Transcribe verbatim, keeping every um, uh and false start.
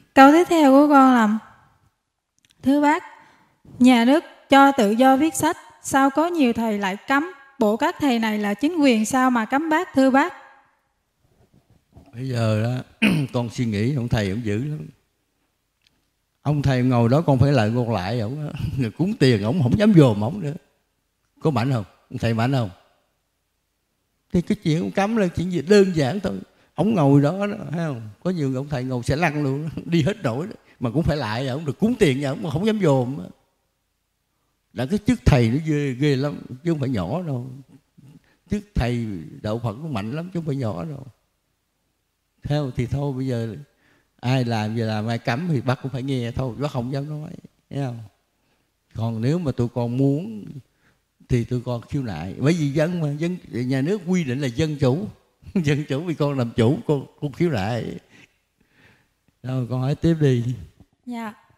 Câu tiếp theo của con là: thưa bác, nhà nước cho tự do viết sách, sao có nhiều thầy lại cấm? Bộ các thầy này là chính quyền sao mà cấm bác thưa bác? Bây giờ đó con suy nghĩ ông thầy ông dữ lắm. Ông thầy ngồi đó con phải lại ngược lại ổng, người cúng tiền ổng không dám dòm ổng nữa. Có mạnh không? Ông thầy mạnh không? Thì cái chuyện ông cấm là chuyện gì đơn giản thôi. Ông ngồi đó, đó thấy không? Có nhiều ông thầy ngồi sẽ lăn luôn, đi hết nổi đó. Mà cũng phải lại ổng, được cúng tiền cho ổng mà không dám dòm. Là cái chức thầy nó ghê, ghê lắm, chứ không phải nhỏ đâu. Chức thầy đạo Phật nó mạnh lắm chứ không phải nhỏ đâu. Theo thì thôi, bây giờ ai làm giờ làm, ai cấm thì bác cũng phải nghe thôi, bác không dám nói, thấy không? Còn nếu mà tụi con muốn thì tụi con khiếu nại, bởi vì dân mà, dân nhà nước quy định là dân chủ. Dân chủ vì con làm chủ, con, con khiếu nại. Rồi con hỏi tiếp đi. Dạ,